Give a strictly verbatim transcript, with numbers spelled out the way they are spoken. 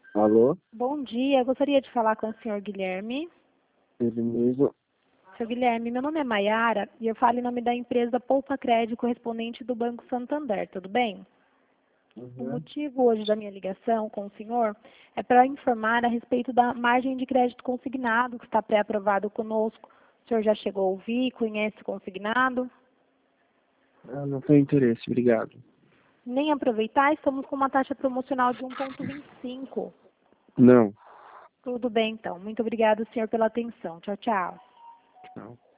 Alô? Bom dia, gostaria de falar com o senhor Guilherme. Ele mesmo. Senhor Guilherme, meu nome é Maiara e eu falo em nome da empresa Poupa Crédito correspondente do Banco Santander, tudo bem? O Uhum. motivo hoje da minha ligação com o senhor é para informar a respeito da margem de crédito consignado que está pré-aprovado conosco. O senhor já chegou a ouvir, conhece o consignado? Ah, não tenho interesse, obrigado. Nem aproveitar, estamos com uma taxa promocional de um vírgula vinte e cinco. Não. Tudo bem, então. Muito obrigada, senhor, pela atenção. Tchau, tchau. Não.